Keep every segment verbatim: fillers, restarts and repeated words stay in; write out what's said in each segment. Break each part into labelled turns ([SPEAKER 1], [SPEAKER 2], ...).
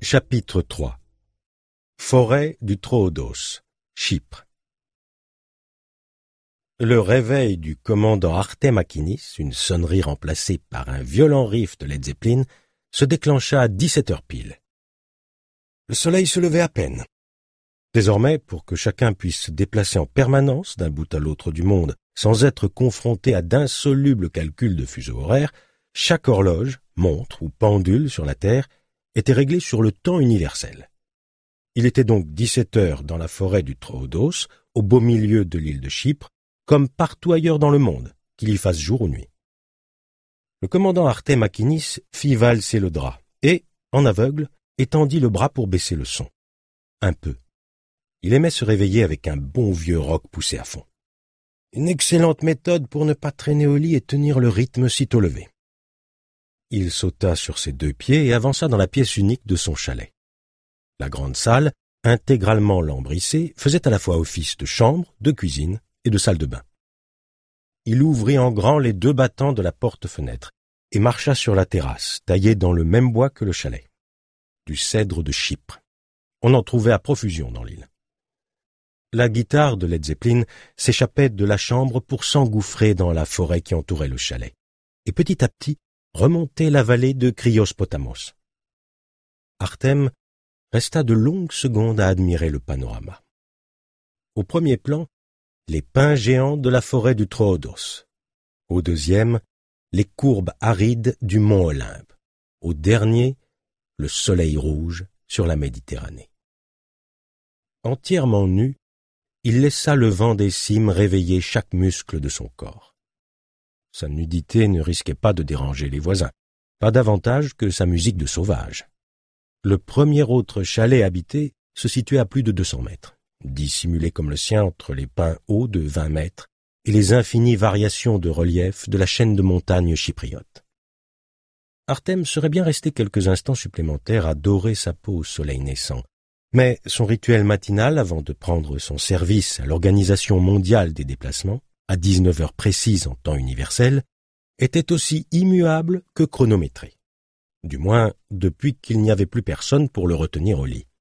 [SPEAKER 1] Chapitre trois. Forêt du Troodos, Chypre. Le réveil du commandant Artem Akinis, une sonnerie remplacée par un violent riff de Led Zeppelin, se déclencha à dix-sept heures pile. Le soleil se levait à peine. Désormais, pour que chacun puisse se déplacer en permanence d'un bout à l'autre du monde sans être confronté à d'insolubles calculs de fuseaux horaires, chaque horloge, montre ou pendule sur la Terre était réglée sur le temps universel. Il était donc dix-sept heures dans la forêt du Troodos, au beau milieu de l'île de Chypre, comme partout ailleurs dans le monde, qu'il y fasse jour ou nuit. Le commandant Artem Akinis fit valser le drap et, en aveugle, étendit le bras pour baisser le son. Un peu. Il aimait se réveiller avec un bon vieux rock poussé à fond. Une excellente méthode pour ne pas traîner au lit et tenir le rythme sitôt levé. Il sauta sur ses deux pieds et avança dans la pièce unique de son chalet. La grande salle, intégralement lambrissée, faisait à la fois office de chambre, de cuisine et de salle de bain. Il ouvrit en grand les deux battants de la porte-fenêtre et marcha sur la terrasse, taillée dans le même bois que le chalet. Du cèdre de Chypre. On en trouvait à profusion dans l'île. La guitare de Led Zeppelin s'échappait de la chambre pour s'engouffrer dans la forêt qui entourait le chalet, et petit à petit remonter la vallée de Kriospotamos. Artem resta de longues secondes à admirer le panorama. Au premier plan, les pins géants de la forêt du Troodos. Au deuxième, les courbes arides du mont Olympe. Au dernier, le soleil rouge sur la Méditerranée. Entièrement nu, il laissa le vent des cimes réveiller chaque muscle de son corps. Sa nudité ne risquait pas de déranger les voisins, pas davantage que sa musique de sauvage. Le premier autre chalet habité se situait à plus de deux cents mètres, dissimulé comme le sien entre les pins hauts de vingt mètres et les infinies variations de relief de la chaîne de montagnes chypriote. Artem serait bien resté quelques instants supplémentaires à dorer sa peau au soleil naissant, mais son rituel matinal avant de prendre son service à l'Organisation mondiale des déplacements, à dix-neuf heures précises en temps universel, était aussi immuable que chronométré. Du moins, depuis qu'il n'y avait plus personne pour le retenir au lit.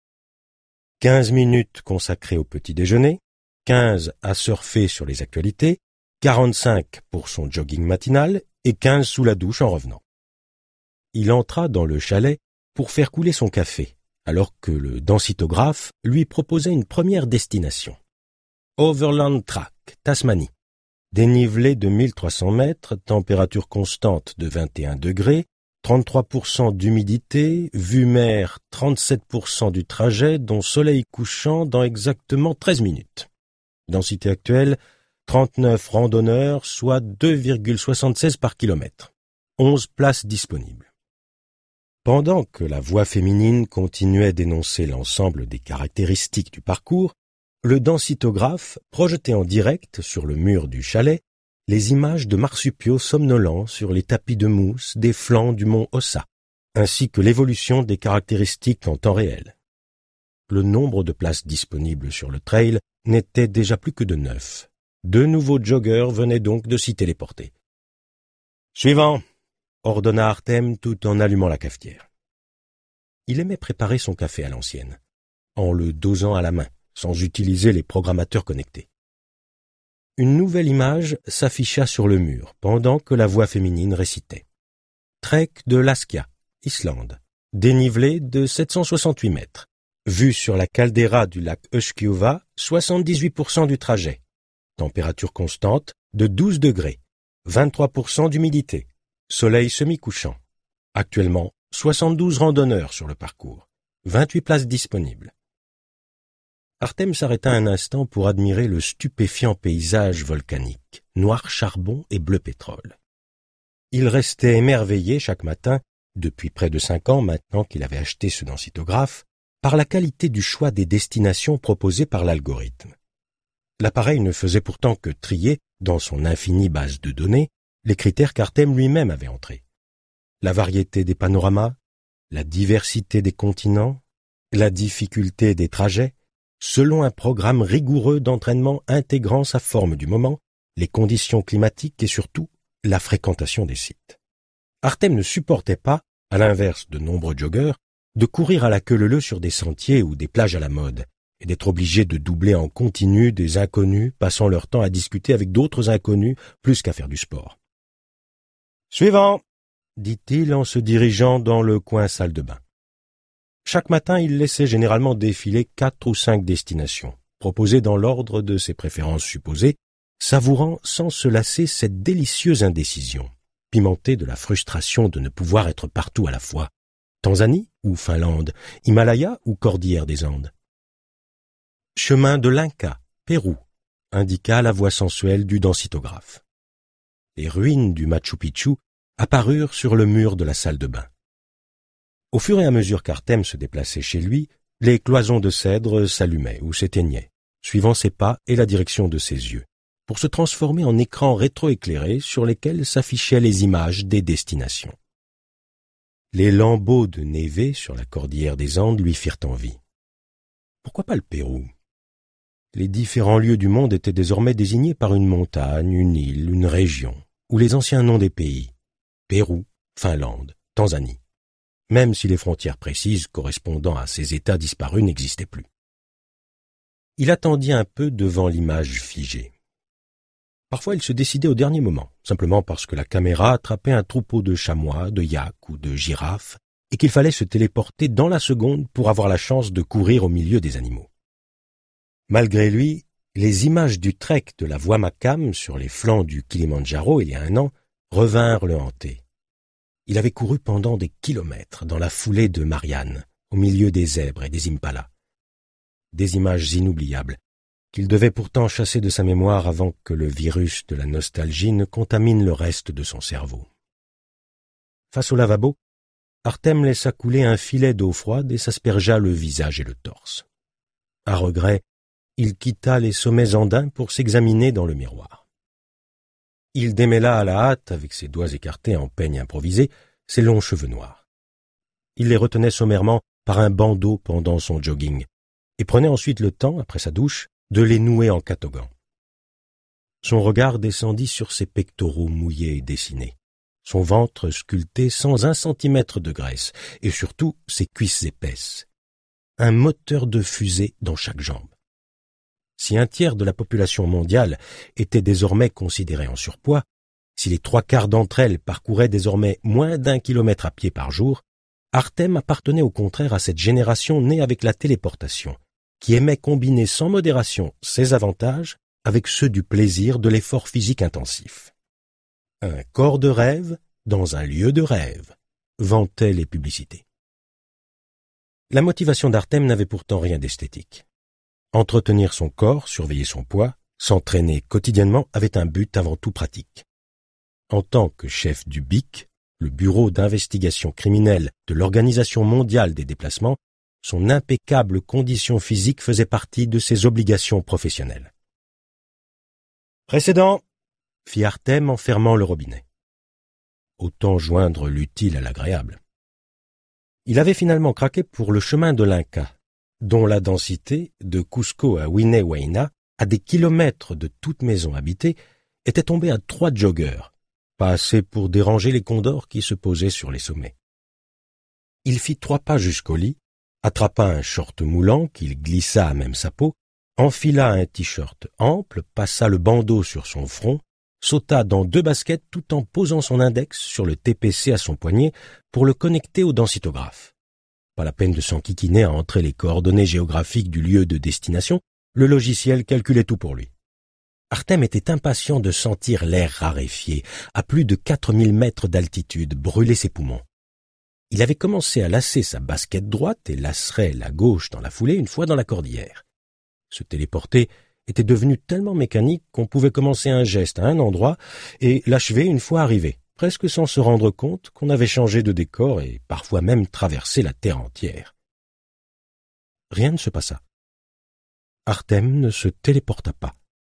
[SPEAKER 1] Quinze minutes consacrées au petit déjeuner, quinze à surfer sur les actualités, quarante-cinq pour son jogging matinal et quinze sous la douche en revenant. Il entra dans le chalet pour faire couler son café, alors que le densitographe lui proposait une première destination. Overland Track, Tasmanie. Dénivelé de mille trois cents mètres, température constante de vingt et un degrés, trente-trois pour cent d'humidité, vue mer trente-sept pour cent du trajet, dont soleil couchant dans exactement treize minutes. Densité actuelle, trente-neuf randonneurs, soit deux virgule soixante-seize par kilomètre. onze places disponibles. Pendant que la voix féminine continuait d'énoncer l'ensemble des caractéristiques du parcours, le densitographe projetait en direct sur le mur du chalet les images de marsupiaux somnolents sur les tapis de mousse des flancs du mont Ossa, ainsi que l'évolution des caractéristiques en temps réel. Le nombre de places disponibles sur le trail n'était déjà plus que de neuf. Deux nouveaux joggeurs venaient donc de s'y téléporter. « Suivant !» ordonna Artem tout en allumant la cafetière. Il aimait préparer son café à l'ancienne, en le dosant à la main, sans utiliser les programmateurs connectés. Une nouvelle image s'afficha sur le mur pendant que la voix féminine récitait. Trek de Laskia, Islande, dénivelé de sept cent soixante-huit mètres, vue sur la caldeira du lac Uskjuva, soixante-dix-huit pour cent du trajet, température constante de douze degrés, vingt-trois pour cent d'humidité, soleil semi-couchant. Actuellement, soixante-douze randonneurs sur le parcours, vingt-huit places disponibles. Artem s'arrêta un instant pour admirer le stupéfiant paysage volcanique, noir charbon et bleu pétrole. Il restait émerveillé chaque matin, depuis près de cinq ans maintenant qu'il avait acheté ce densitographe, par la qualité du choix des destinations proposées par l'algorithme. L'appareil ne faisait pourtant que trier, dans son infinie base de données, les critères qu'Artem lui-même avait entrés. La variété des panoramas, la diversité des continents, la difficulté des trajets, selon un programme rigoureux d'entraînement intégrant sa forme du moment, les conditions climatiques et surtout la fréquentation des sites. Artem ne supportait pas, à l'inverse de nombreux joggeurs, de courir à la queue leu-leu sur des sentiers ou des plages à la mode, et d'être obligé de doubler en continu des inconnus passant leur temps à discuter avec d'autres inconnus plus qu'à faire du sport. « Suivant !» dit-il en se dirigeant dans le coin salle de bain. Chaque matin, il laissait généralement défiler quatre ou cinq destinations, proposées dans l'ordre de ses préférences supposées, savourant sans se lasser cette délicieuse indécision, pimentée de la frustration de ne pouvoir être partout à la fois, Tanzanie ou Finlande, Himalaya ou Cordillère des Andes. Chemin de l'Inca, Pérou, indiqua la voix sensuelle du densitographe. Les ruines du Machu Picchu apparurent sur le mur de la salle de bain. Au fur et à mesure qu'Artem se déplaçait chez lui, les cloisons de cèdre s'allumaient ou s'éteignaient, suivant ses pas et la direction de ses yeux, pour se transformer en écrans rétroéclairés sur lesquels s'affichaient les images des destinations. Les lambeaux de névé sur la cordillère des Andes lui firent envie. Pourquoi pas le Pérou? Les différents lieux du monde étaient désormais désignés par une montagne, une île, une région, ou les anciens noms des pays. Pérou, Finlande, Tanzanie. Même si les frontières précises correspondant à ces États disparus n'existaient plus. Il attendit un peu devant l'image figée. Parfois il se décidait au dernier moment, simplement parce que la caméra attrapait un troupeau de chamois, de yaks ou de girafes, et qu'il fallait se téléporter dans la seconde pour avoir la chance de courir au milieu des animaux. Malgré lui, les images du trek de la voie Makam sur les flancs du Kilimandjaro il y a un an revinrent le hanter. Il avait couru pendant des kilomètres dans la foulée de Marianne, au milieu des zèbres et des impalas. Des images inoubliables, qu'il devait pourtant chasser de sa mémoire avant que le virus de la nostalgie ne contamine le reste de son cerveau. Face au lavabo, Artem laissa couler un filet d'eau froide et s'aspergea le visage et le torse. À regret, il quitta les sommets andins pour s'examiner dans le miroir. Il démêla à la hâte, avec ses doigts écartés en peigne improvisé, ses longs cheveux noirs. Il les retenait sommairement par un bandeau pendant son jogging, et prenait ensuite le temps, après sa douche, de les nouer en catogan. Son regard descendit sur ses pectoraux mouillés et dessinés, son ventre sculpté sans un centimètre de graisse, et surtout ses cuisses épaisses. Un moteur de fusée dans chaque jambe. Si un tiers de la population mondiale était désormais considérée en surpoids, si les trois quarts d'entre elles parcouraient désormais moins d'un kilomètre à pied par jour, Artem appartenait au contraire à cette génération née avec la téléportation, qui aimait combiner sans modération ses avantages avec ceux du plaisir de l'effort physique intensif. Un corps de rêve dans un lieu de rêve, vantaient les publicités. La motivation d'Artem n'avait pourtant rien d'esthétique. Entretenir son corps, surveiller son poids, s'entraîner quotidiennement avait un but avant tout pratique. En tant que chef du B I C, le Bureau d'investigation criminelle de l'Organisation mondiale des déplacements, son impeccable condition physique faisait partie de ses obligations professionnelles. Précédent, fit Artem en fermant le robinet. Autant joindre l'utile à l'agréable. Il avait finalement craqué pour le chemin de l'Inca, dont la densité, de Cusco à Huayna, à des kilomètres de toute maison habitée, était tombée à trois joggeurs, pas assez pour déranger les condors qui se posaient sur les sommets. Il fit trois pas jusqu'au lit, attrapa un short moulant qu'il glissa à même sa peau, enfila un t-shirt ample, passa le bandeau sur son front, sauta dans deux baskets tout en posant son index sur le T P C à son poignet pour le connecter au densitographe. Pas la peine de s'enquiquiner à entrer les coordonnées géographiques du lieu de destination, le logiciel calculait tout pour lui. Artem était impatient de sentir l'air raréfié, à plus de quatre mille mètres d'altitude, brûler ses poumons. Il avait commencé à lasser sa basket droite et lasserait la gauche dans la foulée une fois dans la cordillère. Se téléporter était devenu tellement mécanique qu'on pouvait commencer un geste à un endroit et l'achever une fois arrivé, presque sans se rendre compte qu'on avait changé de décor et parfois même traversé la terre entière. Rien ne se passa. Artem ne se téléporta pas.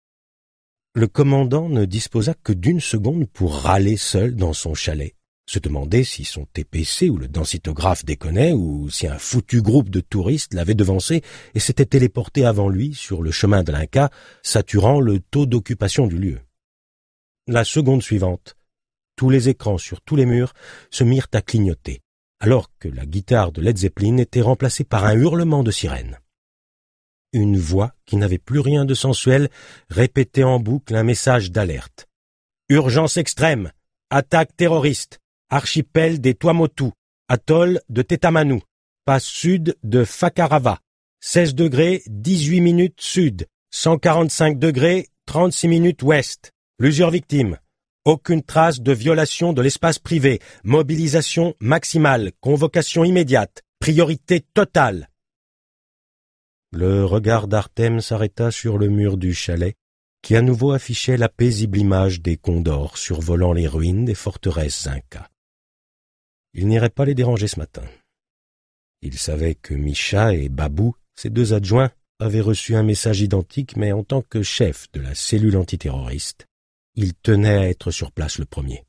[SPEAKER 1] Le commandant ne disposa que d'une seconde pour râler seul dans son chalet, se demander si son T P C ou le densitographe déconnait ou si un foutu groupe de touristes l'avait devancé et s'était téléporté avant lui sur le chemin de l'Inca, saturant le taux d'occupation du lieu. La seconde suivante, tous les écrans sur tous les murs se mirent à clignoter, alors que la guitare de Led Zeppelin était remplacée par un hurlement de sirène. Une voix qui n'avait plus rien de sensuel répétait en boucle un message d'alerte. Urgence extrême, attaque terroriste, archipel des Tuamotu, atoll de Tetamanu, passe sud de Fakarava, seize degrés, dix-huit minutes sud, cent quarante-cinq degrés, trente-six minutes ouest. Plusieurs victimes. Aucune trace de violation de l'espace privé. Mobilisation maximale. Convocation immédiate. Priorité totale. Le regard d'Artem s'arrêta sur le mur du chalet, qui à nouveau affichait la paisible image des condors survolant les ruines des forteresses incas. Il n'irait pas les déranger ce matin. Il savait que Misha et Babou, ses deux adjoints, avaient reçu un message identique, mais en tant que chef de la cellule antiterroriste, il tenait à être sur place le premier.